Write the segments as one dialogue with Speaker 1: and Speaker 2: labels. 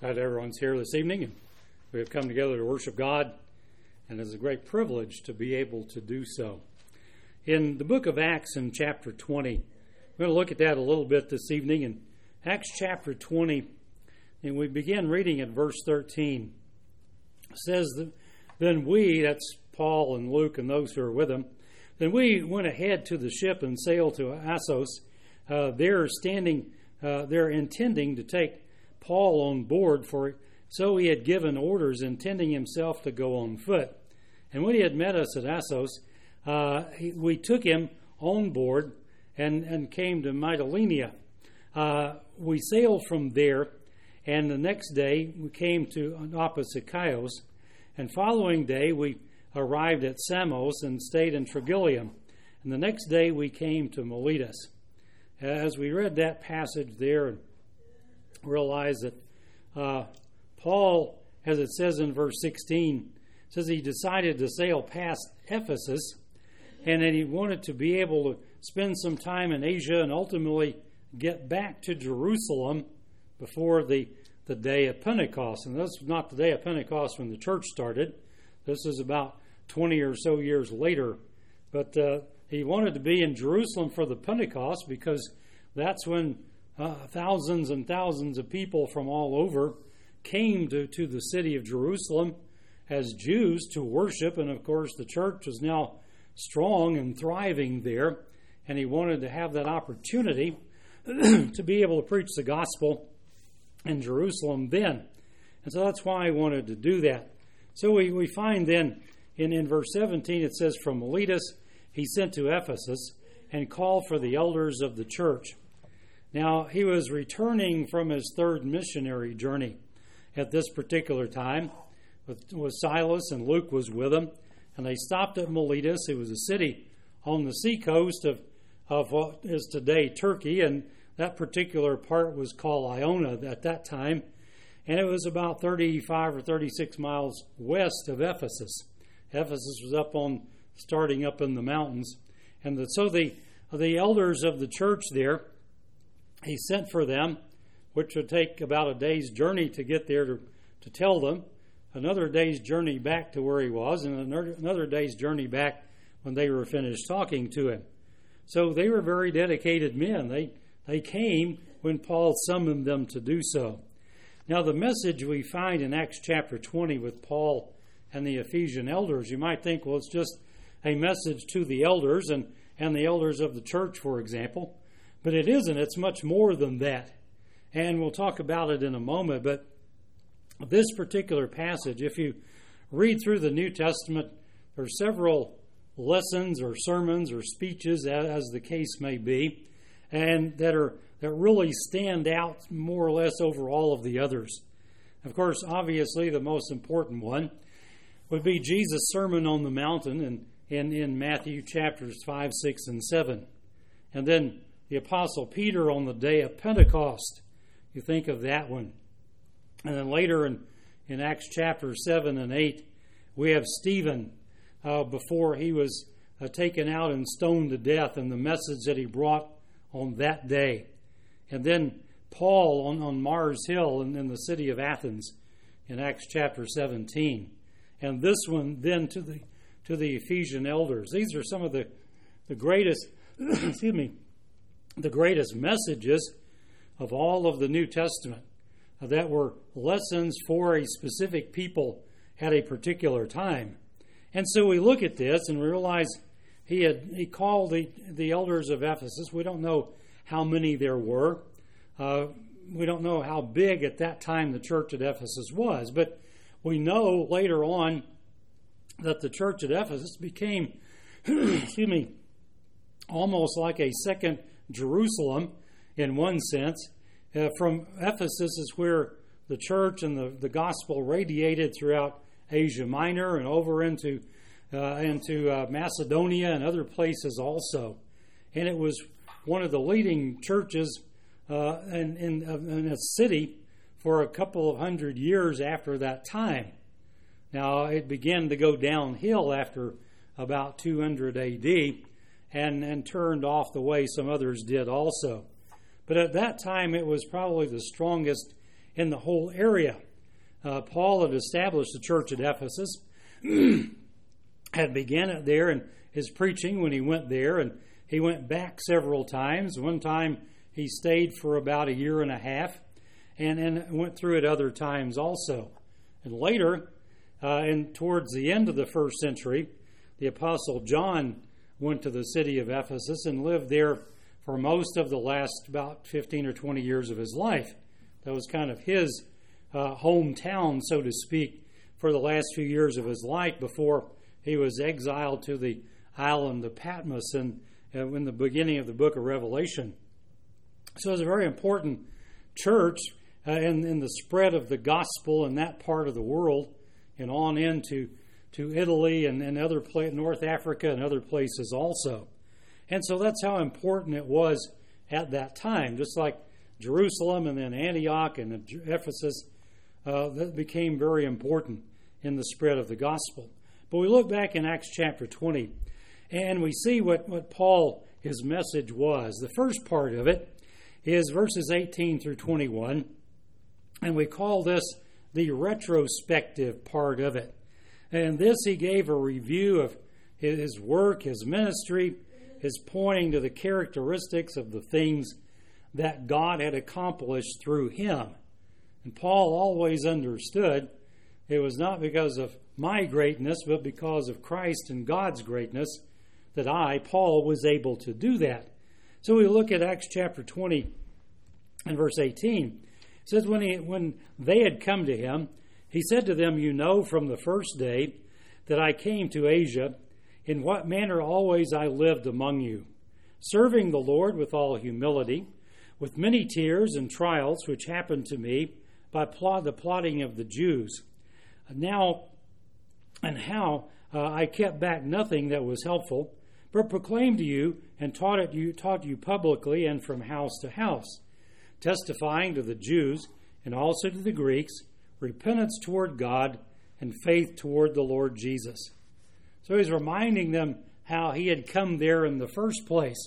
Speaker 1: Glad everyone's here this evening, and we have come together to worship God, and it's a great privilege to be able to do so. In the book of Acts in chapter 20, we're going to look at that a little bit this evening. In Acts chapter 20, and we begin reading at verse 13. It says, Then we, that's Paul and Luke and those who are with them, then we went ahead to the ship and sailed to Assos. They're intending to take Paul on board, for so he had given orders, intending himself to go on foot. And when he had met us at Assos, we took him on board and came to Mytilene. We sailed from there, and the next day we came to opposite Chios, and following day we arrived at Samos and stayed in Trogyllium. And the next day we came to Miletus. As we read that passage there and realized that Paul, as it says in verse 16, says he decided to sail past Ephesus, and that he wanted to be able to spend some time in Asia and ultimately get back to Jerusalem before the day of Pentecost. And this was not the day of Pentecost when the church started. This is about 20 or so years later. But he wanted to be in Jerusalem for the Pentecost because that's when thousands and thousands of people from all over came to the city of Jerusalem as Jews to worship. And of course, the church was now strong and thriving there. And he wanted to have that opportunity to be able to preach the gospel in Jerusalem then. And so that's why he wanted to do that. So we find then in verse 17, it says, From Miletus he sent to Ephesus and called for the elders of the church. Now, he was returning from his third missionary journey at this particular time with Silas, and Luke was with him. And they stopped at Miletus. It was a city on the seacoast of what is today Turkey, and that particular part was called Iona at that time. And it was about 35 or 36 miles west of Ephesus. Ephesus was starting up in the mountains. And so the elders of the church there, he sent for them, which would take about a day's journey to get there to tell them, another day's journey back to where he was, and another day's journey back when they were finished talking to him. So they were very dedicated men. They came when Paul summoned them to do so. Now the message we find in Acts chapter 20 with Paul and the Ephesian elders, you might think, well, it's just a message to the elders and the elders of the church, for example. But it isn't. It's much more than that. And we'll talk about it in a moment. But this particular passage, if you read through the New Testament, there are several lessons or sermons or speeches, as the case may be, and that really stand out more or less over all of the others. Of course, obviously, the most important one would be Jesus' Sermon on the Mountain in Matthew chapters 5, 6, and 7. And then the Apostle Peter on the day of Pentecost. You think of that one. And then later in Acts chapter 7 and 8, we have Stephen before he was taken out and stoned to death, and the message that he brought on that day. And then Paul on Mars Hill in the city of Athens in Acts chapter 17. And this one then to the Ephesian elders. These are some of the greatest the greatest messages of all of the New Testament that were lessons for a specific people at a particular time. And so we look at this and realize he called the elders of Ephesus. We don't know how many there were. We don't know how big at that time the church at Ephesus was. But we know later on that the church at Ephesus became, almost like a second Jerusalem in one sense. From Ephesus is where the church and the gospel radiated throughout Asia Minor and over into Macedonia and other places also. And it was one of the leading churches in a city for a couple of hundred years after that time. Now, it began to go downhill after about 200 AD and turned off the way some others did also. But at that time, it was probably the strongest in the whole area. Paul had established the church at Ephesus, had began it there in his preaching when he went there, and he went back several times. One time he stayed for about a year and a half, and went through it other times also. And later, and towards the end of the first century, the Apostle John went to the city of Ephesus and lived there for most of the last about 15 or 20 years of his life. That was kind of his hometown, so to speak, for the last few years of his life before he was exiled to the island of Patmos in the beginning of the book of Revelation. So it's a very important church in the spread of the gospel in that part of the world and on into Italy and other North Africa and other places also. And so that's how important it was at that time. Just like Jerusalem and then Antioch and Ephesus, that became very important in the spread of the gospel. But we look back in Acts chapter 20, and we see what Paul, his message was. The first part of it is verses 18 through 21, and we call this the retrospective part of it. And this he gave a review of his work, his ministry, his pointing to the characteristics of the things that God had accomplished through him. And Paul always understood it was not because of my greatness, but because of Christ and God's greatness that I, Paul, was able to do that. So we look at Acts chapter 20 and verse 18. It says, when they had come to him, he said to them, "You know from the first day that I came to Asia, in what manner always I lived among you, serving the Lord with all humility, with many tears and trials which happened to me by the plotting of the Jews. Now, and how I kept back nothing that was helpful, but proclaimed to you and taught you publicly and from house to house, testifying to the Jews and also to the Greeks, repentance toward God and faith toward the Lord Jesus." So he's reminding them how he had come there in the first place.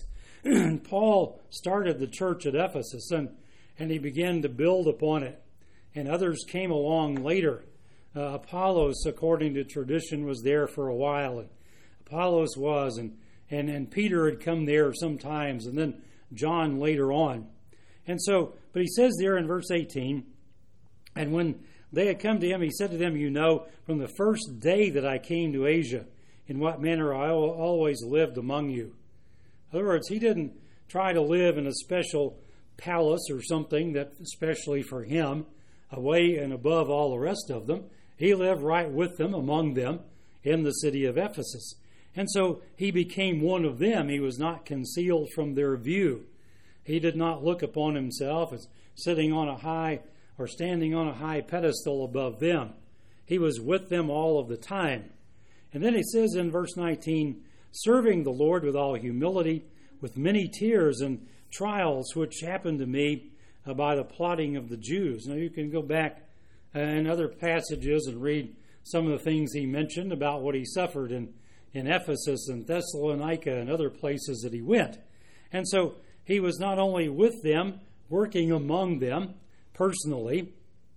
Speaker 1: Paul started the church at Ephesus, and he began to build upon it. And others came along later. Apollos, according to tradition, was there for a while. And Apollos was, and Peter had come there sometimes, and then John later on. And so, but he says there in verse 18, "And when they had come to him, he said to them, "You know, from the first day that I came to Asia, in what manner I always lived among you." In other words, he didn't try to live in a special palace or something that especially for him, away and above all the rest of them. He lived right with them, among them, in the city of Ephesus. And so he became one of them. He was not concealed from their view. He did not look upon himself as sitting on a high or standing on a high pedestal above them. He was with them all of the time. And then he says in verse 19, "Serving the Lord with all humility, with many tears and trials which happened to me by the plotting of the Jews." Now you can go back in other passages and read some of the things he mentioned about what he suffered in Ephesus and Thessalonica and other places that he went. And so he was not only with them, working among them personally.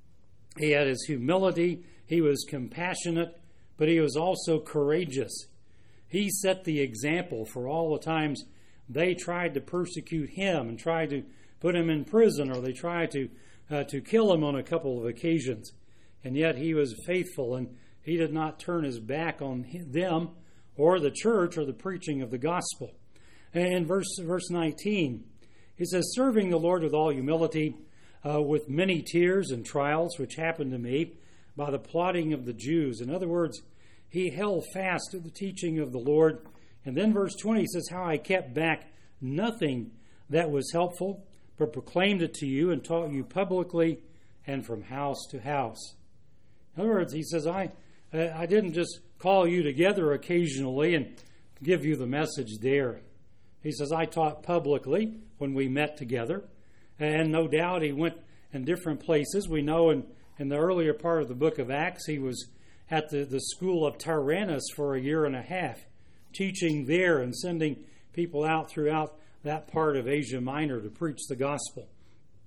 Speaker 1: He had his humility, he was compassionate, but he was also courageous. He set the example for all the times they tried to persecute him and tried to put him in prison, or they tried to kill him on a couple of occasions. And yet he was faithful, and he did not turn his back on them or the church or the preaching of the gospel. And verse 19, he says, "Serving the Lord with all humility, with many tears and trials which happened to me by the plotting of the Jews." In other words, he held fast to the teaching of the Lord. And then verse 20 says, "How I kept back nothing that was helpful, but proclaimed it to you and taught you publicly and from house to house." In other words, he says, I didn't just call you together occasionally and give you the message there. He says, I taught publicly when we met together. And no doubt he went in different places. We know in the earlier part of the book of Acts, he was at the school of Tyrannus for a year and a half, teaching there and sending people out throughout that part of Asia Minor to preach the gospel.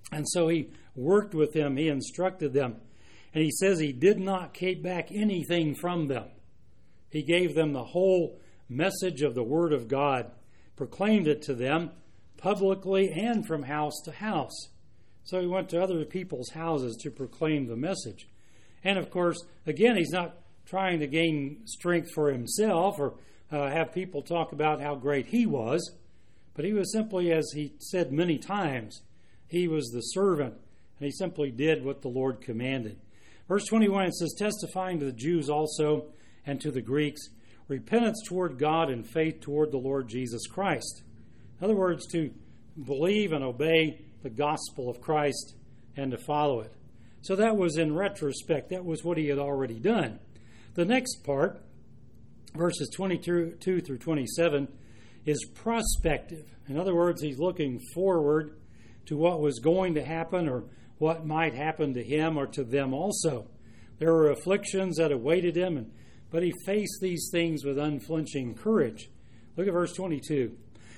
Speaker 1: And so he worked with them, he instructed them, and he says he did not keep back anything from them. He gave them the whole message of the Word of God, proclaimed it to them publicly and from house to house. So he went to other people's houses to proclaim the message. And of course, again, he's not trying to gain strength for himself or have people talk about how great he was, but he was simply, as he said many times, he was the servant, and he simply did what the Lord commanded. Verse 21, it says, testifying to the Jews also and to the Greeks, repentance toward God and faith toward the Lord Jesus Christ. In other words, to believe and obey the gospel of Christ and to follow it. So that was in retrospect. That was what he had already done. The next part, verses 22 through 27, is prospective. In other words, he's looking forward to what was going to happen or what might happen to him or to them also. There were afflictions that awaited him, but he faced these things with unflinching courage. Look at verse 22.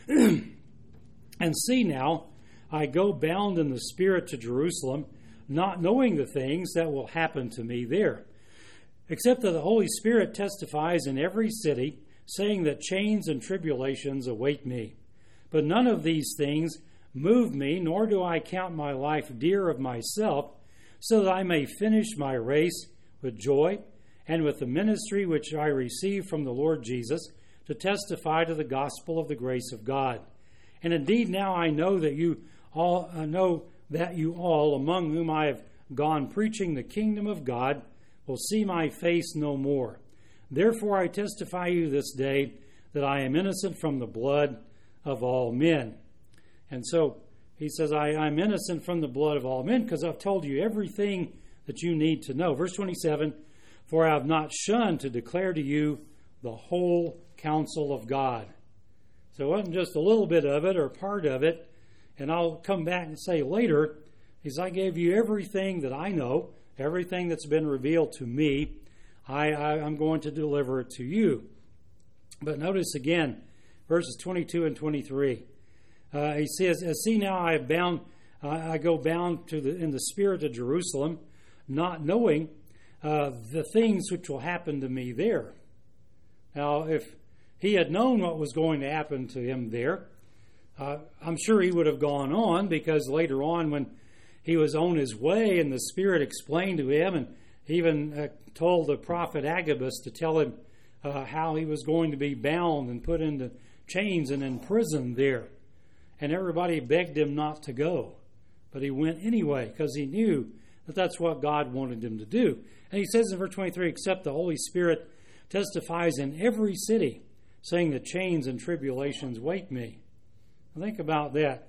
Speaker 1: And see now, I go bound in the Spirit to Jerusalem, not knowing the things that will happen to me there, except that the Holy Spirit testifies in every city, saying that chains and tribulations await me. But none of these things move me, nor do I count my life dear of myself, so that I may finish my race with joy and with the ministry which I received from the Lord Jesus to testify to the gospel of the grace of God. And indeed now I know that you all among whom I have gone preaching the kingdom of God will see my face no more. Therefore I testify you this day that I am innocent from the blood of all men. And so he says, I'm innocent from the blood of all men because I've told you everything that you need to know. Verse 27, for I have not shunned to declare to you the whole counsel of God. So it wasn't just a little bit of it or part of it. And I'll come back and say later, is I gave you everything that I know, everything that's been revealed to me. I'm going to deliver it to you. But notice again, verses 22 and 23. He says, see now I go bound in the Spirit to Jerusalem, not knowing the things which will happen to me there. Now, if he had known what was going to happen to him there, I'm sure he would have gone on, because later on when he was on his way and the Spirit explained to him and even told the prophet Agabus to tell him how he was going to be bound and put into chains and in prison there. And everybody begged him not to go. But he went anyway because he knew that that's what God wanted him to do. And he says in verse 23, except the Holy Spirit testifies in every city, saying that chains and tribulations wait me. Think about that.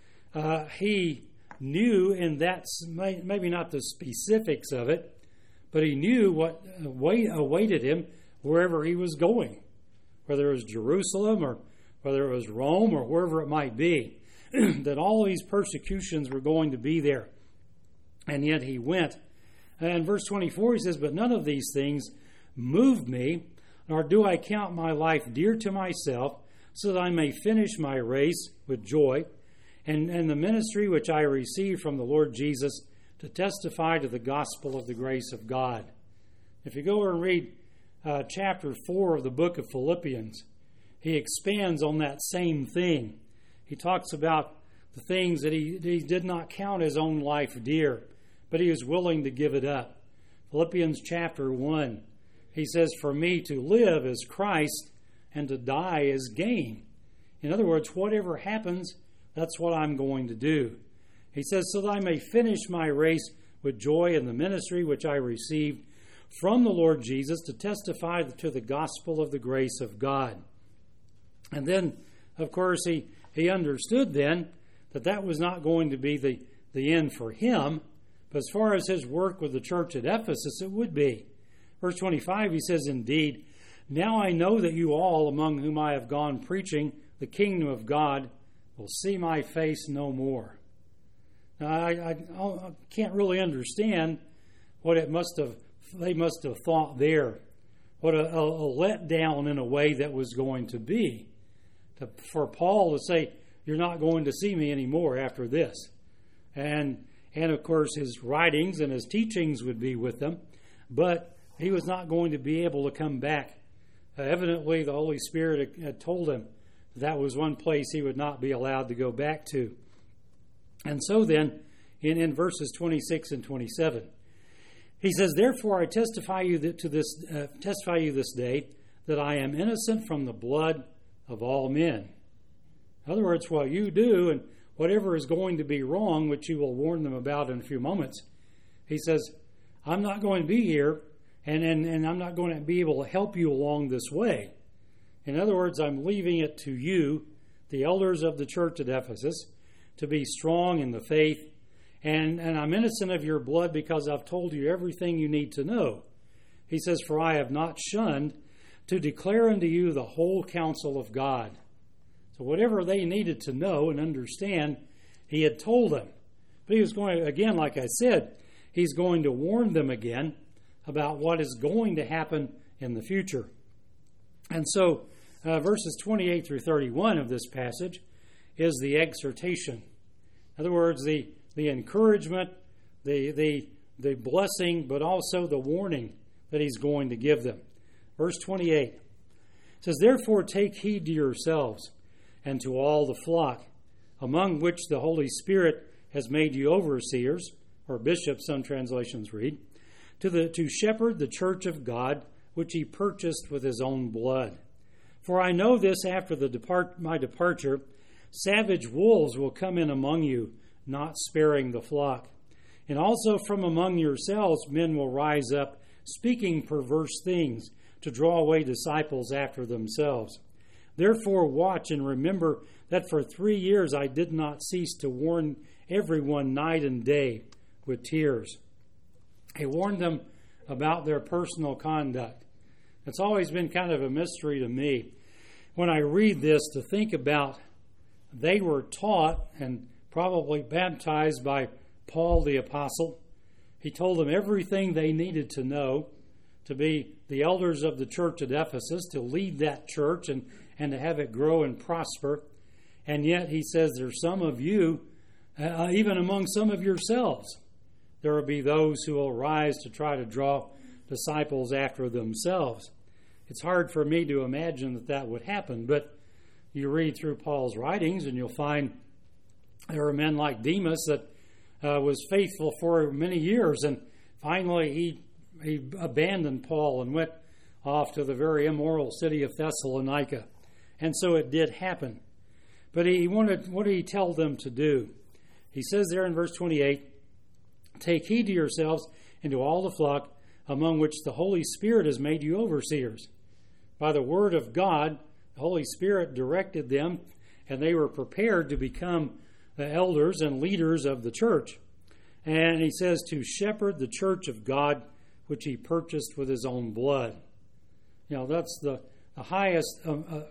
Speaker 1: He knew, and that's maybe not the specifics of it, but he knew what awaited him wherever he was going, whether it was Jerusalem or whether it was Rome or wherever it might be, that all these persecutions were going to be there. And yet he went. And verse 24, he says, but none of these things move me, nor do I count my life dear to myself, so that I may finish my race with joy, and the ministry which I received from the Lord Jesus to testify to the gospel of the grace of God. If you go and read chapter 4 of the book of Philippians, he expands on that same thing. He talks about the things that he did not count his own life dear, but he was willing to give it up. Philippians chapter 1, he says, for me to live is Christ, and to die is gain. In other words, whatever happens, that's what I'm going to do. He says, so that I may finish my race with joy in the ministry which I received from the Lord Jesus to testify to the gospel of the grace of God. And then, of course, he understood then that was not going to be the end for him, but as far as his work with the church at Ephesus, it would be. Verse 25, he says, indeed, now I know that you all among whom I have gone preaching the kingdom of God will see my face no more. Now, I can't really understand what they must have thought there. What a letdown in a way that was going to be. For Paul to say, you're not going to see me anymore after this. and of course his writings and his teachings would be with them, but he was not going to be able to come back. Evidently, the Holy Spirit had told him that was one place he would not be allowed to go back to. And so then, in verses 26 and 27, he says, "Therefore I testify you this day that I am innocent from the blood of all men." In other words, what you do and whatever is going to be wrong, which you will warn them about in a few moments, he says, I'm not going to be here, and I'm not going to be able to help you along this way. In other words, I'm leaving it to you, the elders of the church at Ephesus, to be strong in the faith, and I'm innocent of your blood because I've told you everything you need to know. He says, "For I have not shunned to declare unto you the whole counsel of God." So whatever they needed to know and understand, he had told them. But he was going, again, like I said, he's going to warn them again about what is going to happen in the future. And so verses 28 through 31 of this passage is the exhortation. In other words, the encouragement, the blessing, but also the warning that he's going to give them. Verse 28 says, "Therefore take heed to yourselves and to all the flock, among which the Holy Spirit has made you overseers," or bishops, some translations read, to shepherd the church of God, which he purchased with his own blood. "For I know this, after my departure, savage wolves will come in among you, not sparing the flock. And also from among yourselves men will rise up, speaking perverse things, to draw away disciples after themselves. Therefore watch and remember that for 3 years I did not cease to warn everyone night and day with tears." He warned them about their personal conduct. It's always been kind of a mystery to me when I read this to think about they were taught and probably baptized by Paul the Apostle. He told them everything they needed to know to be the elders of the church at Ephesus, to lead that church and to have it grow and prosper. And yet he says there's some of you, even among some of yourselves, there will be those who will rise to try to draw disciples after themselves. It's hard for me to imagine that would happen, but you read through Paul's writings and you'll find there are men like Demas that was faithful for many years, and finally he abandoned Paul and went off to the very immoral city of Thessalonica. And so it did happen. But what did he tell them to do? He says there in verse 28, "Take heed to yourselves and to all the flock, among which the Holy Spirit has made you overseers." By the word of God, the Holy Spirit directed them, and they were prepared to become the elders and leaders of the church. And he says to shepherd the church of God, which he purchased with his own blood. You know, that's the highest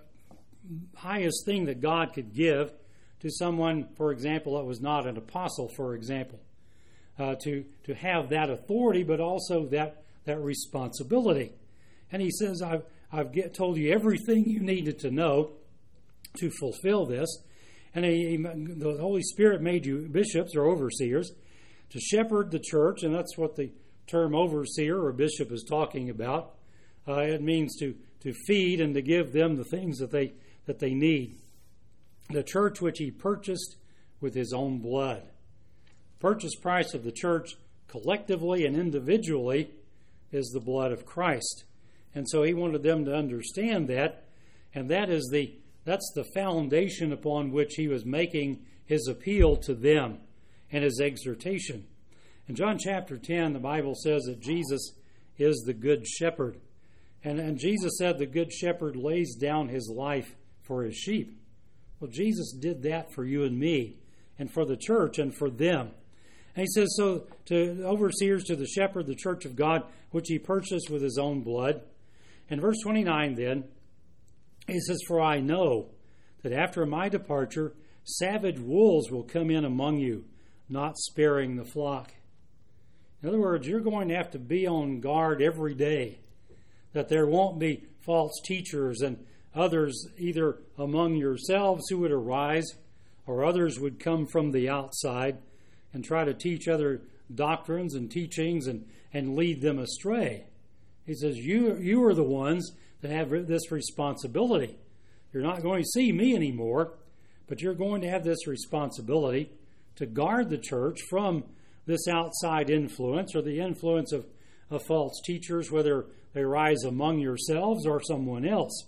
Speaker 1: thing that God could give to someone, for example, that was not an apostle, for example. To have that authority, but also that responsibility. And he says, I've told you everything you needed to know to fulfill this. And the Holy Spirit made you bishops or overseers to shepherd the church, and that's what the term overseer or bishop is talking about. It means to feed and to give them the things that they need. The church which he purchased with his own blood. Purchase price of the church collectively and individually is the blood of Christ. And so he wanted them to understand that, and that's the foundation upon which he was making his appeal to them and his exhortation. In John chapter 10, the Bible says that Jesus is the good shepherd. And Jesus said the good shepherd lays down his life for his sheep. Well, Jesus did that for you and me, and for the church, and for them. And he says, so to overseers, to the shepherd, the church of God, which he purchased with his own blood. And verse 29 then, he says, "For I know that after my departure, savage wolves will come in among you, not sparing the flock." In other words, you're going to have to be on guard every day, that there won't be false teachers and others either among yourselves who would arise, or others would come from the outside and try to teach other doctrines and teachings and lead them astray. He says, you are the ones that have this responsibility. You're not going to see me anymore, but you're going to have this responsibility to guard the church from this outside influence or the influence of false teachers, whether they rise among yourselves or someone else.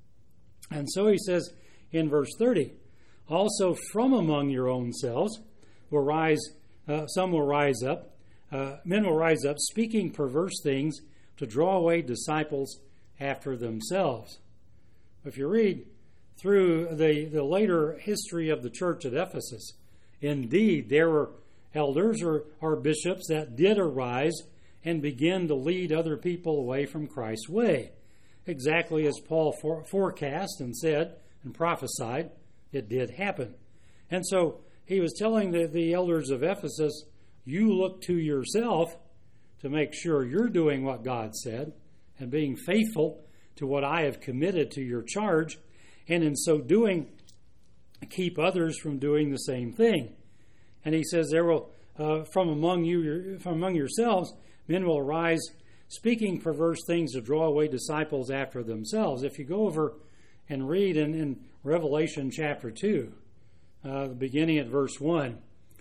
Speaker 1: And so he says in verse 30, also from among your own selves will rise, some will rise up, men will rise up, speaking perverse things to draw away disciples after themselves. If you read through the later history of the church at Ephesus, indeed there were elders or bishops that did arise and begin to lead other people away from Christ's way. Exactly as Paul forecast and said and prophesied, it did happen. And so he was telling the elders of Ephesus, you look to yourself to make sure you're doing what God said and being faithful to what I have committed to your charge, and in so doing, keep others from doing the same thing. And he says, there will, from among yourselves, men will arise, speaking perverse things to draw away disciples after themselves. If you go over and read in Revelation chapter 2, beginning at verse 1,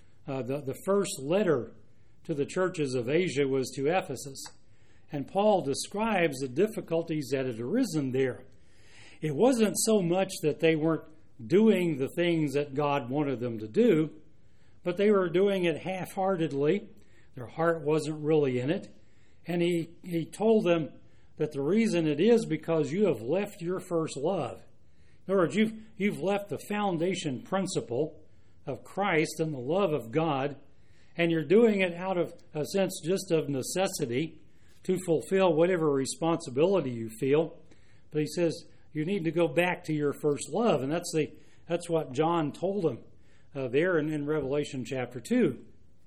Speaker 1: the first letter to the churches of Asia was to Ephesus. And Paul describes the difficulties that had arisen there. It wasn't so much that they weren't doing the things that God wanted them to do, but they were doing it half-heartedly. Their heart wasn't really in it. And he told them that the reason it is because you have left your first love. In other words, you've left the foundation principle of Christ and the love of God, and you're doing it out of a sense just of necessity to fulfill whatever responsibility you feel. But he says you need to go back to your first love, and that's what John told them there in Revelation chapter 2.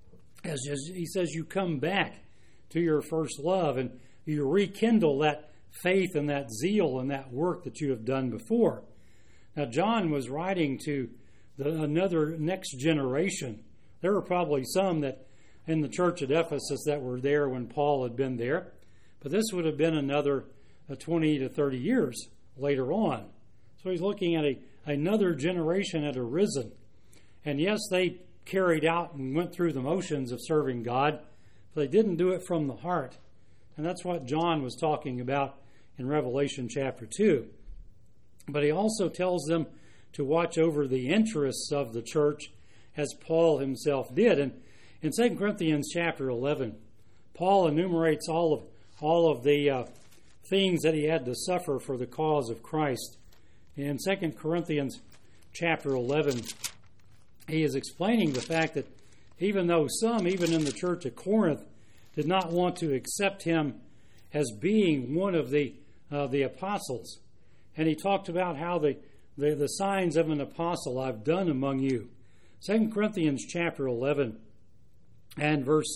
Speaker 1: As he says, you come back to your first love and you rekindle that faith and that zeal and that work that you have done before. Now, John was writing to another next generation. There were probably some that in the church at Ephesus that were there when Paul had been there, but this would have been another 20 to 30 years later on. So he's looking at another generation had arisen. And yes, they carried out and went through the motions of serving God, but they didn't do it from the heart. And that's what John was talking about in Revelation chapter 2. But he also tells them to watch over the interests of the church as Paul himself did. And in 2 Corinthians chapter 11, Paul enumerates all of the things that he had to suffer for the cause of Christ. In 2 Corinthians chapter 11, he is explaining the fact that even though some, even in the church at Corinth, did not want to accept him as being one of the apostles, and he talked about how the signs of an apostle I've done among you. 2 Corinthians chapter 11 and verse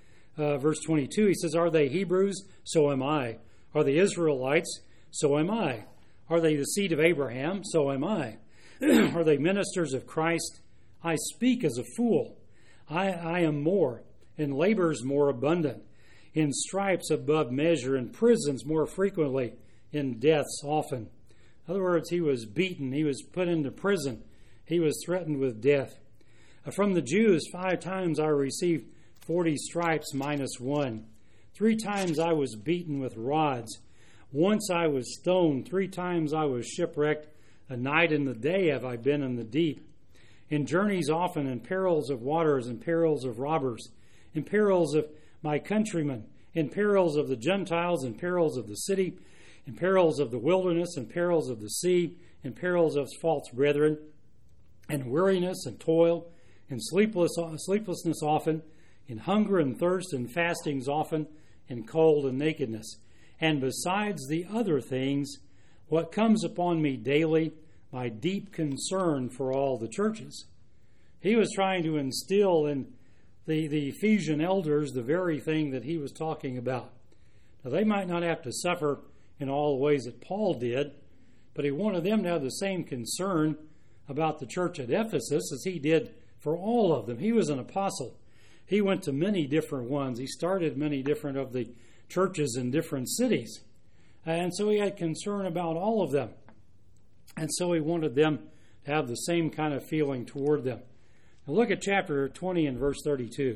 Speaker 1: 22, he says, are they Hebrews? So am I. Are they Israelites? So am I. Are they the seed of Abraham? So am I. Are they ministers of Christ? I speak as a fool. I am more, in labors more abundant, in stripes above measure, in prisons more frequently, in deaths often. In other words, he was beaten. He was put into prison. He was threatened with death. From the Jews, 5 times I received 40 stripes minus 1. 3 times I was beaten with rods. Once I was stoned. 3 times I was shipwrecked. A night and a day have I been in the deep. In journeys often, in perils of waters, in perils of robbers, in perils of my countrymen, in perils of the Gentiles, in perils of the city, in perils of the wilderness, in perils of the sea, in perils of false brethren, in weariness and toil, in sleeplessness often, in hunger and thirst, in fastings often, in cold and nakedness. And besides the other things, what comes upon me daily, my deep concern for all the churches. He was trying to instill in the Ephesian elders the very thing that he was talking about. Now, they might not have to suffer in all the ways that Paul did, but he wanted them to have the same concern about the church at Ephesus as he did for all of them. He was an apostle. he went to many different ones. He started many different of the churches in different cities. And so he had concern about all of them. And so he wanted them to have the same kind of feeling toward them. Now look at chapter 20 and verse 32.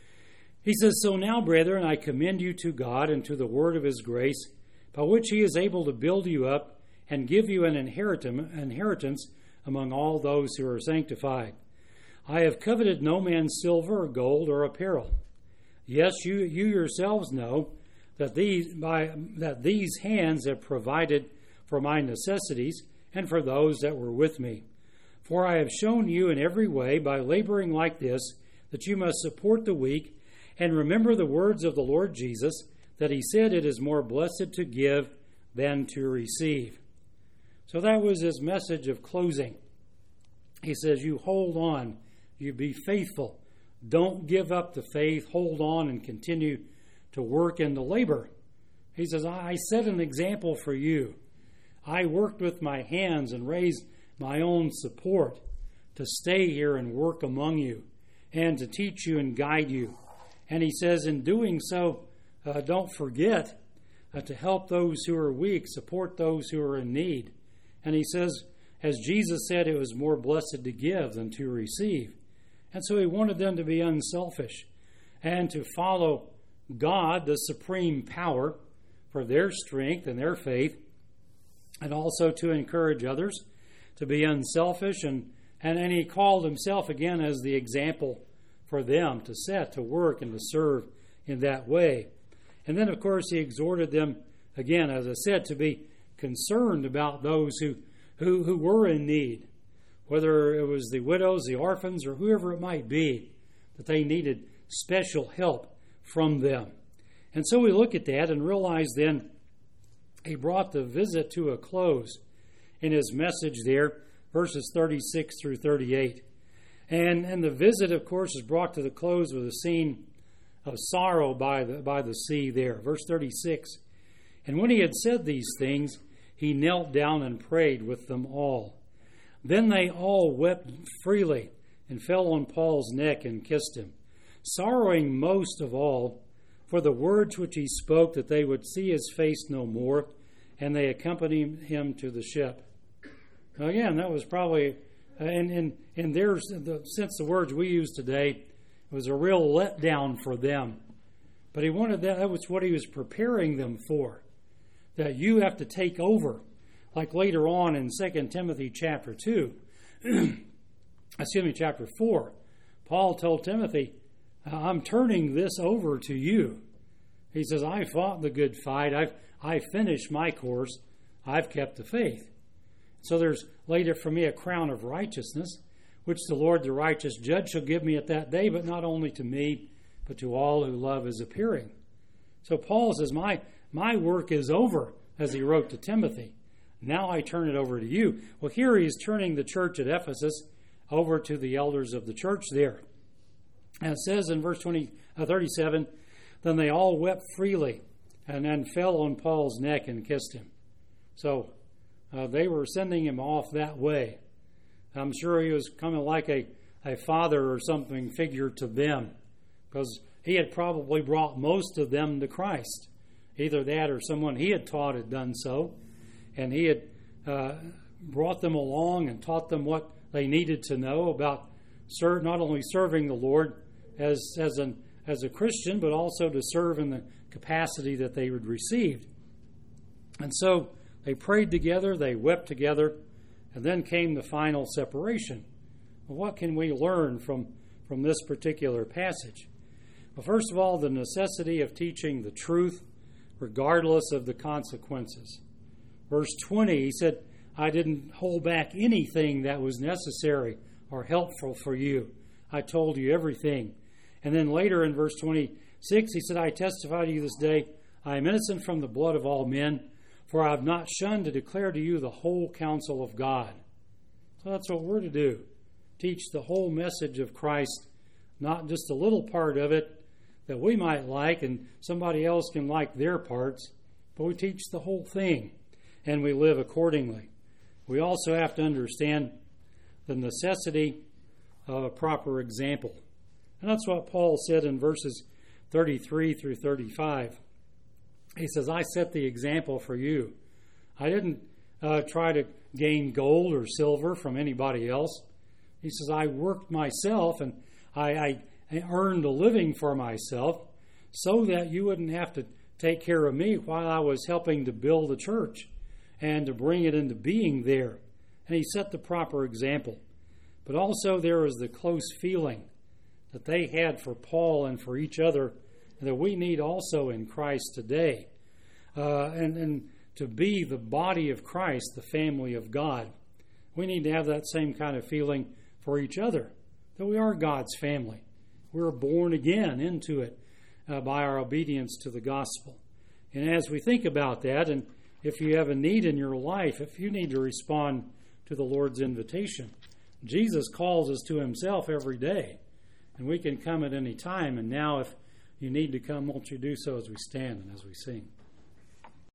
Speaker 1: He says, "So now, brethren, I commend you to God and to the word of his grace, by which he is able to build you up and give you an inheritance among all those who are sanctified. I have coveted no man's silver or gold or apparel. Yes, you yourselves know that these hands have provided for my necessities and for those that were with me. For I have shown you in every way, by laboring like this, that you must support the weak, and remember the words of the Lord Jesus, that he said, it is more blessed to give than to receive." So that was his message of closing. He says, you hold on, you be faithful. Don't give up the faith, hold on and continue to work in the labor. He says, I set an example for you. I worked with my hands and raised my own support to stay here and work among you and to teach you and guide you. And he says, in doing so, don't forget to help those who are weak, support those who are in need. And he says, as Jesus said, it was more blessed to give than to receive. And so he wanted them to be unselfish and to follow God, the supreme power, for their strength and their faith, and also to encourage others to be unselfish. And he called himself again as the example for them to set, to work, and to serve in that way. And then, of course, he exhorted them, again, as I said, to be concerned about those who were in need, whether it was the widows, the orphans, or whoever it might be, that they needed special help from them. And so we look at that and realize then he brought the visit to a close in his message there, verses 36 through 38. And the visit, of course, is brought to the close with a scene of sorrow by the sea there. Verse 36, "And when he had said these things, he knelt down and prayed with them all. Then they all wept freely and fell on Paul's neck and kissed him, sorrowing most of all for the words which he spoke, that they would see his face no more, and they accompanied him to the ship." Now again, that was probably, in their sense, the words we use today, it was a real letdown for them. But he wanted that was what he was preparing them for, that you have to take over. Like later on in 2 Timothy chapter 2, chapter 4, Paul told Timothy, I'm turning this over to you. He says, I fought the good fight. I finished my course. I've kept the faith. So there's laid up for me a crown of righteousness, which the Lord, the righteous judge, shall give me at that day, but not only to me, but to all who love his appearing. So Paul says, my work is over, as he wrote to Timothy. Now I turn it over to you. Well, here he is turning the church at Ephesus over to the elders of the church there. And it says in verse 37, then they all wept freely and then fell on Paul's neck and kissed him. So they were sending him off that way. I'm sure he was coming like a father or something figure to them, because he had probably brought most of them to Christ. Either that or someone he had taught had done so. And he had brought them along and taught them what they needed to know about not only serving the Lord as a Christian, but also to serve in the capacity that they had received. And so they prayed together, they wept together, and then came the final separation. Well, what can we learn from this particular passage? Well, first of all, the necessity of teaching the truth regardless of the consequences. Verse 20, he said, I didn't hold back anything that was necessary or helpful for you. I told you everything. And then later in verse 26, he said, I testify to you this day, I am innocent from the blood of all men, for I have not shunned to declare to you the whole counsel of God. So that's what we're to do. Teach the whole message of Christ, not just a little part of it that we might like and somebody else can like their parts, but we teach the whole thing and we live accordingly. We also have to understand the necessity of a proper example. And that's what Paul said in verses 33 through 35. He says, I set the example for you. I didn't try to gain gold or silver from anybody else. He says, I worked myself and I earned a living for myself so that you wouldn't have to take care of me while I was helping to build the church and to bring it into being there. And he set the proper example. But also there was the close feeling that they had for Paul and for each other that we need also in Christ today. And to be the body of Christ, the family of God. We need to have that same kind of feeling for each other, that we are God's family. We're born again into it by our obedience to the gospel. And as we think about that, and if you have a need in your life, if you need to respond to the Lord's invitation, Jesus calls us to himself every day, and we can come at any time. And now if you need to come, won't you do so as we stand and as we sing?